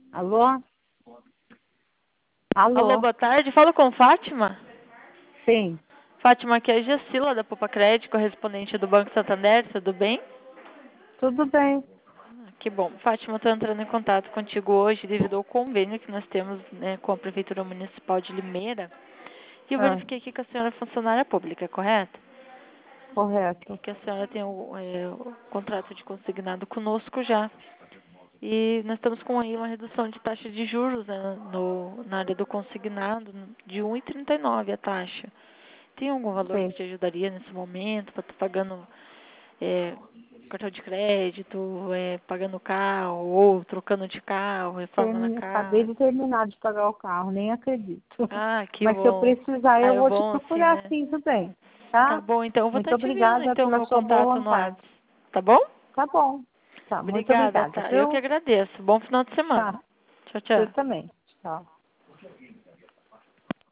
Alô? Alô, Alô? boa tarde. Falo com Fátima. Sim, Fátima, aqui é a Gessila da Poupa Crédito, correspondente do Banco Santander. Tudo bem? tudo bem. Que bom. Fátima, estou entrando em contato contigo hoje devido ao convênio que nós temos, né, com a Prefeitura Municipal de Limeira. E eu Ah, verifiquei aqui que a senhora é funcionária pública, correto? E correto. que a senhora tem o contrato de consignado conosco já. E nós estamos com aí uma redução de taxa de juros, né, na área do consignado de 1,39 a taxa. Tem algum valor que Sim. te ajudaria nesse momento para estar pagando é, cartão de crédito, pagando carro ou trocando de carro, reforma na Acabei casa? de terminar de pagar o carro, nem acredito. Ah, que Mas se eu bom. precisar, Ah, eu é vou te bom assim, procurar né? sim também, Tá tá? bom, então eu vou Muito estar te enviando obrigada então o pela meu sua boa contato no vontade. WhatsApp, tá bom? Tá bom. Tá, muito Obrigada, obrigada, tá? Eu que viu? agradeço. Bom final de semana. Tá. Tchau, Você tchau. também. Tchau.